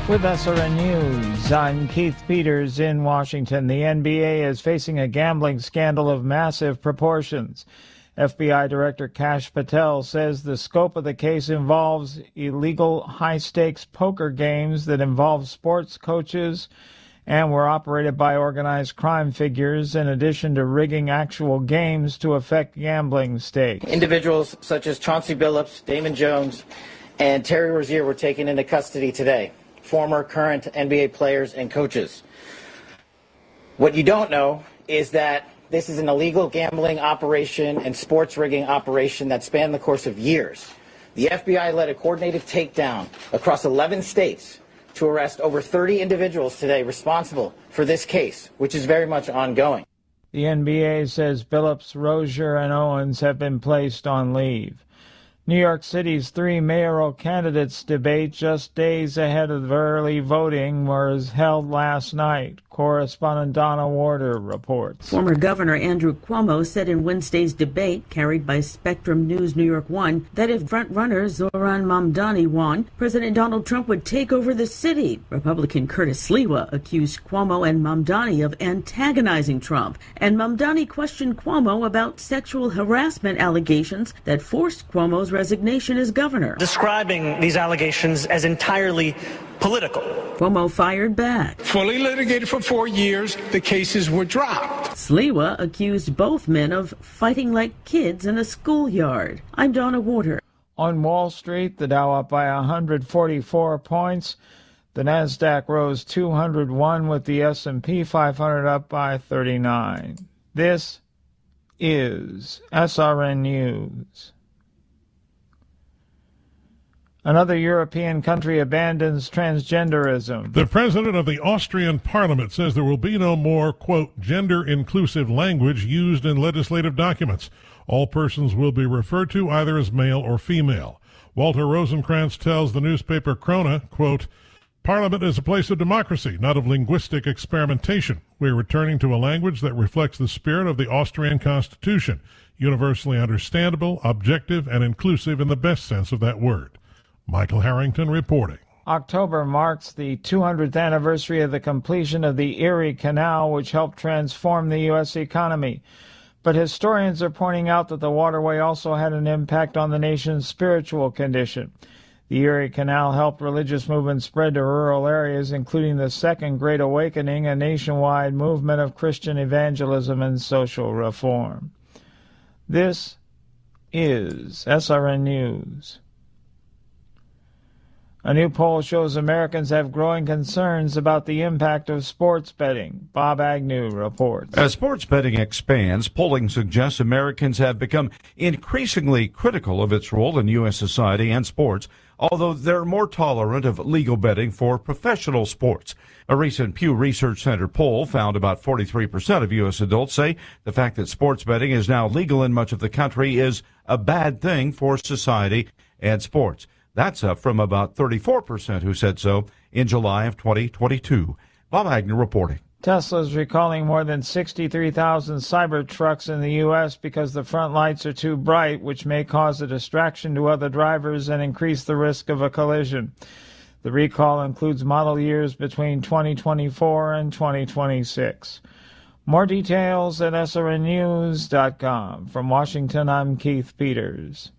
With SRN News, I'm Keith Peters in Washington. The NBA is facing a gambling scandal of massive proportions. FBI Director Kash Patel says the scope of the case involves illegal high-stakes poker games that involve sports coaches and were operated by organized crime figures, in addition to rigging actual games to affect gambling stakes. Individuals such as Chauncey Billups, Damon Jones, and Terry Rozier were taken into custody today. Former, current NBA players and coaches. What you don't know is that this is an illegal gambling operation and sports rigging operation that spanned the course of years. The FBI led a coordinated takedown across 11 states to arrest over 30 individuals today responsible for this case, which is very much ongoing. The NBA says Billups, Rozier, and Owens have been placed on leave. New York City's 3 mayoral candidates debate just days ahead of early voting was held last night. Correspondent Donna Warder reports. Former Governor Andrew Cuomo said in Wednesday's debate, carried by Spectrum News New York 1, that if front-runner Zohran Mamdani won, President Donald Trump would take over the city. Republican Curtis Sliwa accused Cuomo and Mamdani of antagonizing Trump, and Mamdani questioned Cuomo about sexual harassment allegations that forced Cuomo's resignation as governor. Describing these allegations as entirely political. Cuomo fired back. Fully litigated for 4 years, the cases were dropped. Sliwa accused both men of fighting like kids in a schoolyard. I'm Donna Warder. On Wall Street, the Dow up by 144 points. The Nasdaq rose 201 with the S&P 500 up by 39. This is SRN News. Another European country abandons transgenderism. The president of the Austrian parliament says there will be no more, quote, gender-inclusive language used in legislative documents. All persons will be referred to either as male or female. Walter Rosenkrantz tells the newspaper Krone, quote, Parliament is a place of democracy, not of linguistic experimentation. We are returning to a language that reflects the spirit of the Austrian Constitution, universally understandable, objective, and inclusive in the best sense of that word. Michael Harrington reporting. October marks the 200th anniversary of the completion of the Erie Canal, which helped transform the U.S. economy. But historians are pointing out that the waterway also had an impact on the nation's spiritual condition. The Erie Canal helped religious movements spread to rural areas, including the Second Great Awakening, a nationwide movement of Christian evangelism and social reform. This is SRN News. A new poll shows Americans have growing concerns about the impact of sports betting. Bob Agnew reports. As sports betting expands, polling suggests Americans have become increasingly critical of its role in U.S. society and sports, although they're more tolerant of legal betting for professional sports. A recent Pew Research Center poll found about 43% of U.S. adults say the fact that sports betting is now legal in much of the country is a bad thing for society and sports. That's up from about 34% who said so in July of 2022. Bob Agnew reporting. Tesla's recalling more than 63,000 Cybertrucks in the U.S. because the front lights are too bright, which may cause a distraction to other drivers and increase the risk of a collision. The recall includes model years between 2024 and 2026. More details at srnnews.com. From Washington, I'm Keith Peters.